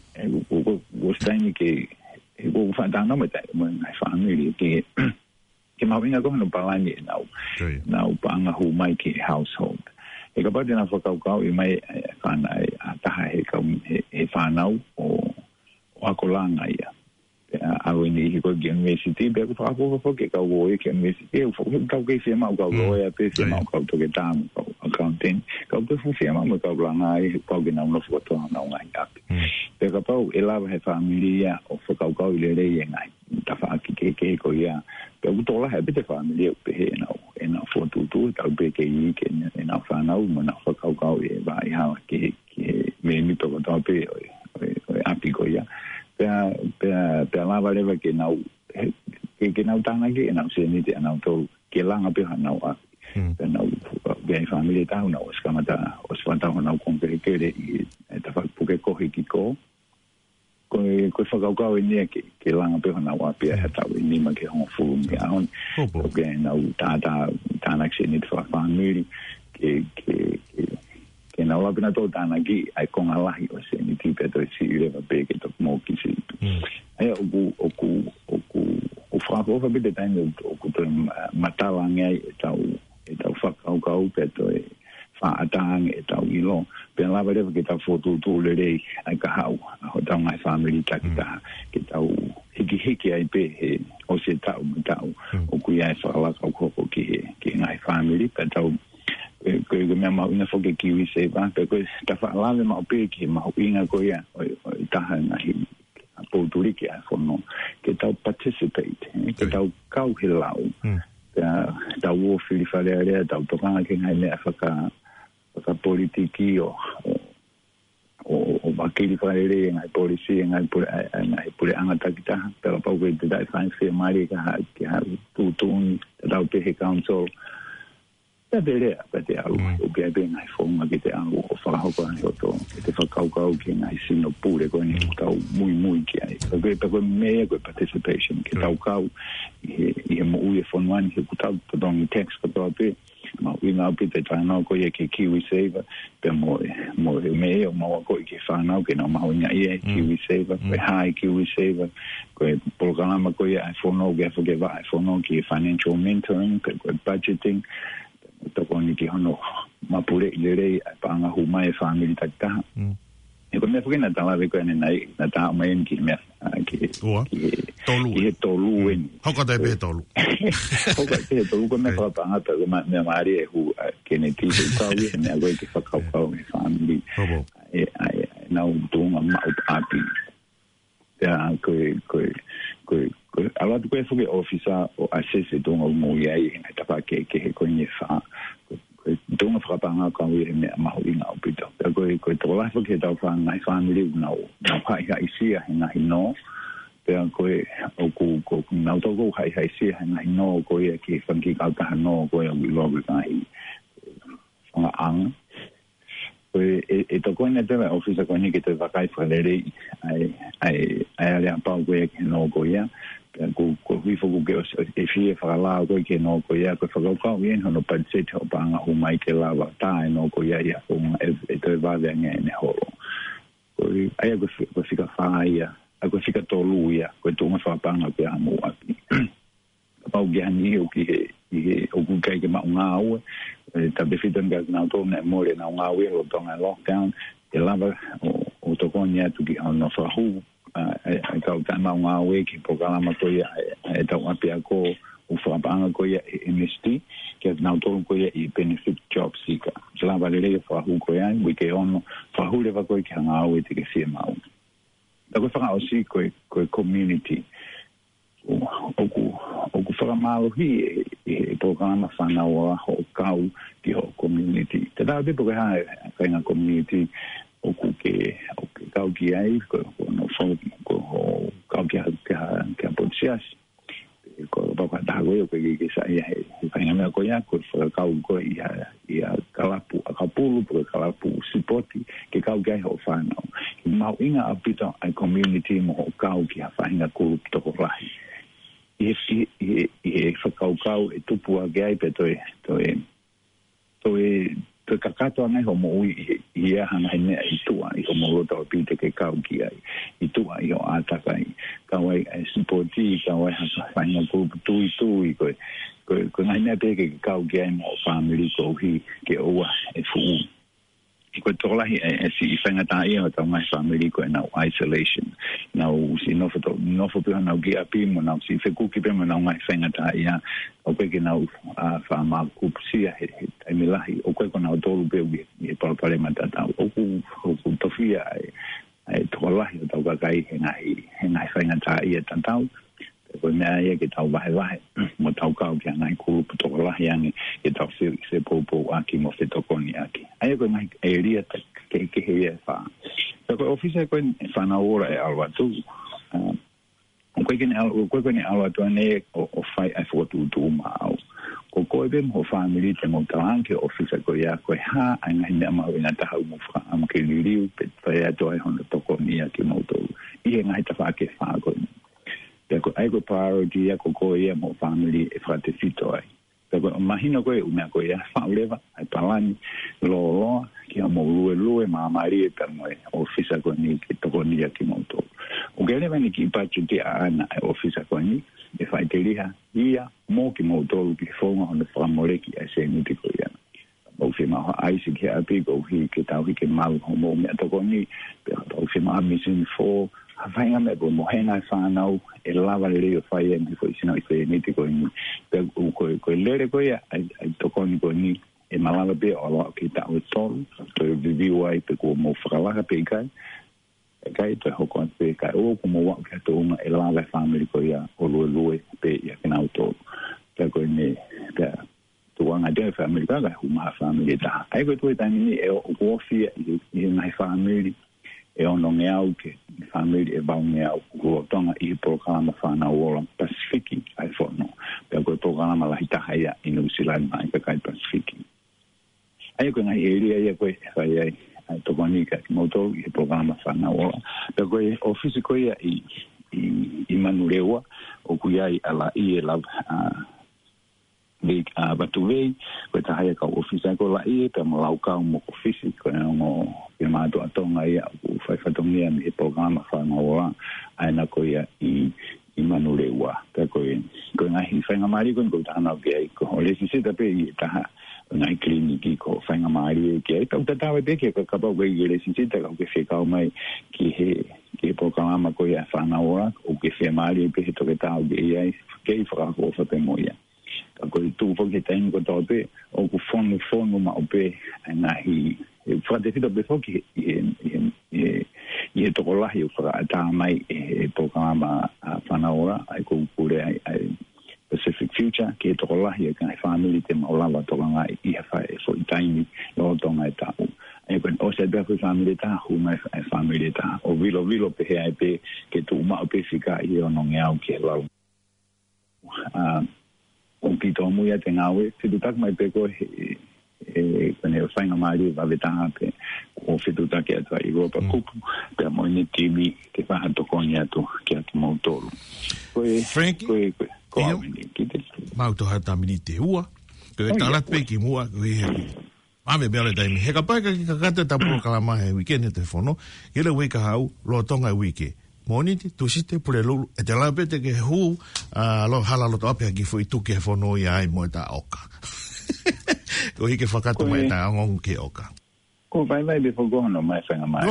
go stani que go fa da no me ta my family que ma inga como no palani now panga who make household. E ka pati na whakaukau i mai whanai a taha he whanau o akolanga ia. Awe ni hiko ki university, pe ako whakako ke kau goe ki university, e kau kei whia mau kau goe, pe whia mau kau toke tāmu kau accounting, kau pe whia mau kau langa i kau ki nau nofu katoa nau ngai api. Pe ka pau e lawa he familia o whakaukau i le rei e ngai, ta whaaki ke ko ia, pe aku tola he pete familia upe he nau. E nā whotutu, tau peke i ke e nā whanau, ma nā whakaukau e wai hawa ke me mito katoa pe o api ko ia pe lava leva ke nau ke nau tanga ke nau se ni te nau to ke langa pe nau a pe nau be family ta nau skamata os fanta nau kompere ke e ta fa puke ko hikiko ko whakaukau ni ke langa pe nau a pe ha tau ni ma ke hon fu mi a hon ke nau tāna ke ni te fa family ke nau la pina tō tāna ki ai konga lahi o se ni ti pe to si rewa pe ke to mo ki si ai oku whakako fa bete taine oku to matawa ngai e tau whakaukau pe to e whaatang e tau ilo pe lava rewa ke tau fotu tu le rei ai ka hau a ho tau ngai family takita ke tau hiki ai pe he o se tau oku ia e whakalaka o koko ki ngai family pe tau ko me ma ina foke kiwi se ba pe ko ta fa la ma pe ki ma ina ko ya o ta na hi po turi ki a fono ke ta participate ke ta kau hilau ta wo fili fa le ta to ka ke ngai me fa ka politiki o ba ke li fa le ngai policy ngai por anga ta kita pero pa ko te dai fa se mari ka ha tu ta pe he council Bele pete alu o be ngai fonga ki te alu o whakahoko ani o tō te whakaukau ki ngai sino pūre koe ni tau mui ki ai ko mea koe participation ki tau kau i he mo ui e whonuani ki kutau tatongi text katoa pe ma ui ngau pite whanau koe ke Kiwi Saver pe mo mea o maua koe ki whanau ke nau maho inga ia Kiwi Saver koe hai Kiwi Saver koe polokalama koe ai whanau ke whakewa ai whanau ki financial mentoring koe budgeting toko ni ki hono mapure ilere panga huma e family takta e ko me fuke na tala ve ko ne nai na ta mai ki me ki tolu en hoko te be tolu ko me fa panga ta me mari e hu ke ne ti ta wi ne ago ki fa ka me family e na un tuma ma api ya ko ala tu ko fuke officer o assesse donga mo ya e ta pa ke ko ni fa donga fra panga ka wi me ma hu ina o pito ko to la fuke ta fa nai family na pa ya isia na no pe ko ko na to ko hai sia na no ko ye ki fanki ka ta no ko ya wi lo ga i fa ang e to ko ne te officer ko ni ke te va kai fa le ai ale pa ko ye no ko ya ko vi fo ko e fie fa la ko ke no ko ya ko fa ko bien no pa se to pa nga o mai ke la va ta no ko ya o e to va de ne ho ko ai ko fika fa ya ko fika to lu ya ko to ma fa pa nga ke amo api pa o ya ni o ki o ku kai ke ma nga o ta be fitan ga na to ne mo le na nga o lo to na lockdown e la va o to ko nya tu ki on no fa hu ai tau tama ngā we ki programa ko ia e tau apia ko u whapanga ko ia e MST ki at nau tolu ko ia i benefit job seeker tila valere e whahu ko ia wike ono whahu lewa ko i ki hanga au e te ke whia mau tako whanga o si ko e community oku whakamalo hi e programa whanau ho kau ki ho community te tau te poke hae kainga community oku ke kau ki ai ko no fo ko kau ki ha policias ko ba ka da go ko ki sa ia he pa nga ko ya ko kau ko ia kalapu akapulu ko kalapu sipoti ke kau ki ho fa no mau inga apita ai community mo kau ki ha fa nga ko to ko lai e fa kau e tupu a gai pe to to kakato ana ho mo ia hana ne itua i ho mo to pite ke kau ki ai itua i o ataka i kawai supporti kawai ha fanya ko tu ko nai ne pe ke kau ki ai mo family ko hi ke oa e fu ko tola hi e si fanga ta i o ta mai family ko na isolation na si no foto na gi api mo na si fe ku ki pe mo na mai fanga ta ia o ke na fa ma ku si he ai milahi o ko na tolu pe e para mata ta o ku to fia ai tola hi ta ga kai he na fanga ta ia tantau ko na ia ke tau vai mo tau kau ki ngai ku to la yang ke tau se po aki mo se to ko ni aki ai ko mai area ke he fa so ko officer ko fana ora e alwa tu ko kene alwa tu ne o fai ai fo tu ma ko be mo family te mo tanke officer ko ya ko ha anga ina ma ina ta ha mo fa am ke liu pe ya to ai hono to ko ni ki mo to I ngai ta fa ke fa ko te ko ai ko priority ya ko ya mo family e fra te fito ai te ko imagino ko u me ko ya fa leva ai palani lo ki mo lu ma mari per mo officer ko ni ki to ko ni ki mo to o gele veni ki pa te ana officer ko ni e fai te liha ia mo ki mo tolu ki fonga on the famoreki a se ni te ko ia o se ma ai se ki a pigo hi ke tau hi ke mau mo me to ko ni o se ma mission for a fainga me bo mo hena fa nau e lava le o fai en fo sino i ni te ko ni ko le ko ia ai to ko ni e malala be o lo ki tau tolu to vivi wai pe ko mo frala pe kai kai to hokon pe kai o como wa ka to uma e la family ko ya o lo pe ya kana auto ka ko ni ka to anga de family ka uma family ta ai ko to ta ni e o ko fi e my family e ono me au ke family e ba me au ko tonga I programa fa na ola Pacific ai fo no pe ko programa la hita haya in New Zealand ai ka kai Pacific ai ko ngai area ya ko fa ya to konika moto I programa fa na ola pe ko office ko ya I manulewa o ku ya ala I la big batuvei ko ta haya ka office ko la I pe mo lau ka mo office ko no pe ma to atonga ya ku fa tonga I programa fa na ola ai na ko ya I manulewa pe ko ngai fa ngamari ko ta na ke ko le si se ta pe ta nai kliniki ko fainga mari ke ta tawe be ke ka ba we le sin ta ko ke ka mai ki programa ko ya fa na ora o ke fe mari pe to ke ta o ye ke fra ko fa pe moya ko tu fo ke ten ko to pe o ku fon ma o pe na hi fra de fito be fo ki to ko la hi fra ta mai programa fa na ora ai ko pure ai Pacific Future ke to la hi ka family te maula wa to nga I fa so tiny no to nga ta e ben o se be ko family ta hu mai family ta o vilo pe ai pe ke tu ma pe fika I no nga o ke la o ki to mu ya te nga we se tu tak mai pe ko kone o whainga maari wa wetaha pe o whitu take atua I ropa kupu pe mo ni timi ke whaha tokoni atu ke atu mautoro Frank Mauto hata mini te ua koe talat pe ki mua koe ame bele taimi he ka pai ka kata ta programa he weekend te fono ele we ka hau lo tonga wiki moni tu site pure lo e te la pete ke hu lo hala lo tope ki foi tu ke fono ia ai mo ta oka ko hike whakato mai ta ngongu ke oka ko vai be fogo no mai whanga mai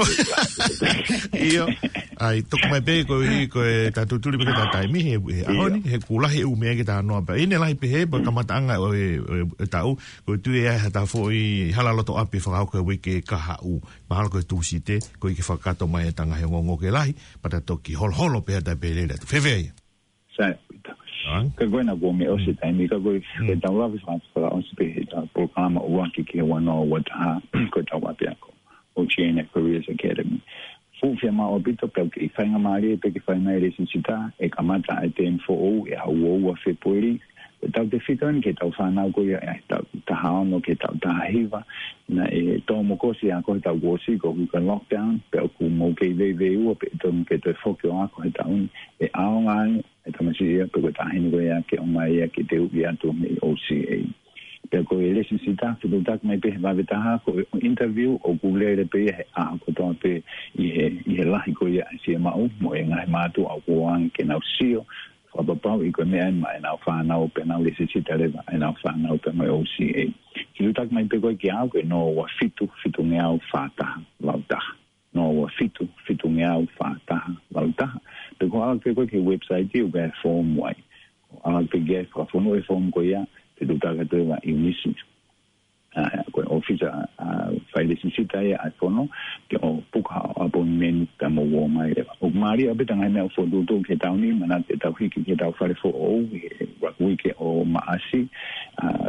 io ai toku mai pe ko ta tuturi pe ta taimi he ahoni he kula he u me ke ta no pa ine lai pe he pa kamatanga o tau ko tu e ta foi hala lo to api fa ko wiki ka ha u ma ko tu site ko hike whakato mai ta nga he ngongu ke lai pa ta toki holo pe ta pe le feve sai ka goina go me o se taimi ka go ke ta la visans para on se pe ta programa o wa ki wa no wa ta ko ta wa pe ko o China Careers Academy fu firma o bito pe ki fainga mari pe ki fainga resisita e kamata ai ten fo o e o fe poli ta te fiton ke ta fana go ya ta ha no ke ta hiva na e to mo ko si ko ta go si go ku lockdown pe ku mo ke ve o pe to ke te fo ke o ko ta un e aonga e tamasi ia pe ko ta hini go ya ke o mai ya ke te u ya to me OCA pe ko ele sita tu tak mai pe va veta ha ko interview o google le pe a ko to pe I la ko ya si ma o mo e ngai ma tu a ko an ke na sio fa pa I ko me ai mai na fa na o pe na le sita le na fa na o pe mai OCA tu tak mai pe ko ke a ko no wa fitu me au fa ta la ta no wa fitu me au fa ta la ta pe ko a pe ko ke website o ga form wai a pe ge fa no e form ko ya te do taka te wa imisi ko officer fai le sita ya iPhone ke o puka appointment ta mo wo mai o mari abe tanga me fo do ke tauni mana te tau hiki ke tau fare fo o wa wiki o maasi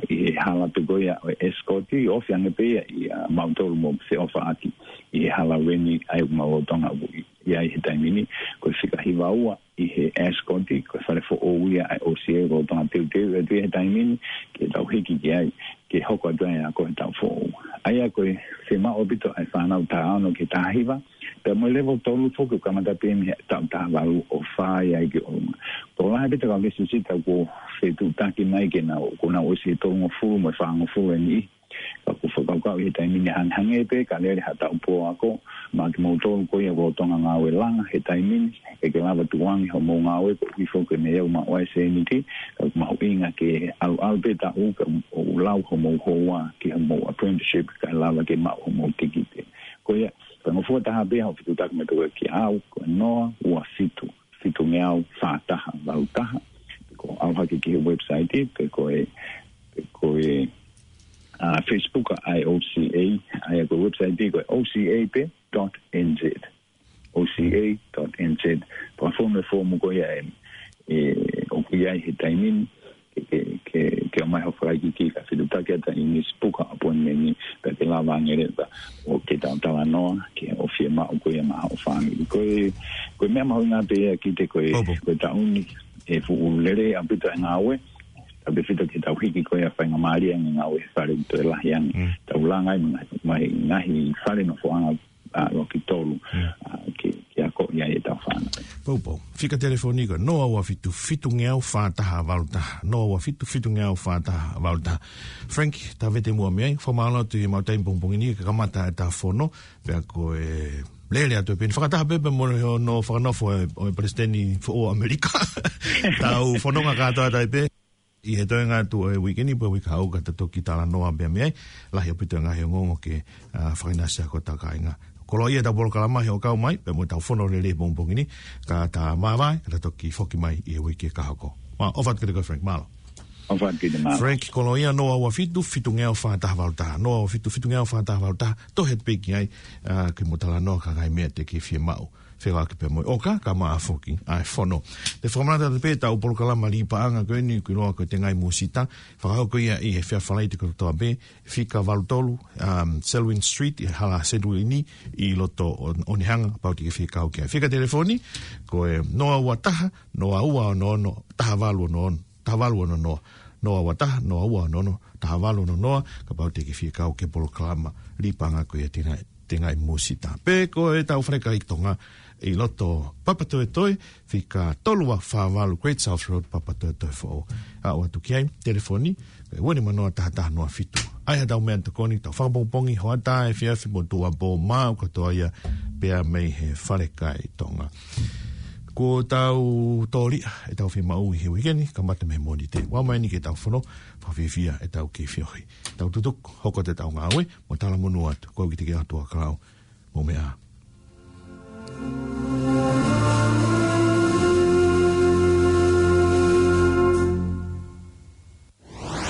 hala pe go ya escoti o fianga pe ya mauto mo se ofati I hala weni ai mau tonga ia I taimini ko fika hivaua I he escoti ko fale fo o ia ai o se ro tonga te te taimini ke tau hiki ki ai ke hoko doa ko tau fo ai ko se ma obito ai fana ta ano ke ta hiva pe mo level tolu fo ko kamata pe mi ta valu o fa ia ki o ko la habita ka vesi sita ko se tu taki mai ke na ko na o se to mo fu mo fa mo fu ni ko fo ka I taimini hange pe ka le ha ta po ako ma ki mo to ko ia go tonga nga we langa he taimini e ke lava tuangi ho mo nga we ko I fo ke ne ma o se ni ti ko ma inga ke al beta o lau ho mo ho wa ki mo apprenticeship ka lava ke ma ho mo tikite ko ia no fo ta be ho fitu tak me to ki au ko no wa fitu ngau fa ta va ta ko au ha ki website ko Facebook IOCA ai ko website ko oca.nz oca.nz pa fone form ko ya o ki ai hitaimin ke mai ho fai ki ka fitu tak ya in Facebook appointment ni ka la va ngere ba o ke ta no ke o firma o ko ya ma o family ko me ma una be ki te ko ta uni e fu lere apita ngawe abe fita ke tau hiki ko ya whainga maari ngawe whare to la yang tau langa mai ngahi whare no whaanga o ki tolu ki ako ia e tau whaana Popo, fika telefoniko noa wa fitu ngau whātaha walutaha noa wa fitu ngau whātaha walutaha Frank, ta vete mua mea whamala tu I mautain pongpongini ka kamata e ta whono pia ko lele atu pen whakataha pepe mo no whakanofo o presidenti o Amerika tau whanonga kātoa taipe I he toenga tu e wikini pa wika au kata toki tala noa bea mea lahi opito ngahi o ngongo ke whakinasea ko takainga kolo ia tau polo kalama he o kau mai pe mo tau whono lele pongpongini ka ta mawai kata toki whoki mai I e wiki kahako ofat kere ko Frank Malo Frank kolo ia noa wa fitu ngeo whātaha walutaha noa wa fitu ngeo whātaha walutaha tohe peki ai ke mo tala noa ka ngai mea te ke fie mau whea ki pe moi oka ka maa whoki ai whono te whakamata te pe tau polo kalama li paanga koe ni kui roa koe te ngai musita whakao koe ia I he whea whalai te kotoa pe whika walutolu Selwyn Street I hala Sedwini I loto onihanga pauti ke whika au kia whika telefoni koe noa ua taha noa ua no taha walu no noa ua taha noa ua no taha walu no noa ka pauti ke whika au ke polo kalama li paanga koe te ngai musita pe koe tau whaneka I tonga I loto papatoe toi fika tolua whāwalu Great South Road papatoe toi fo a o atu kiai telefoni e wani manoa taha noa fitu ai ha tau mea takoni tau whakapongpongi hoa ta e whiawhi mo tua po mau katoa ia pea mei he wharekai tonga ko tau tori e tau whi mau I he wikeni ka mata me moni te wamaini ke tau whono whawhiwhia e tau ke whiohi tau tutuk hoko te tau ngāwe mo tala monu atu kau ki te ke atua karau mo mea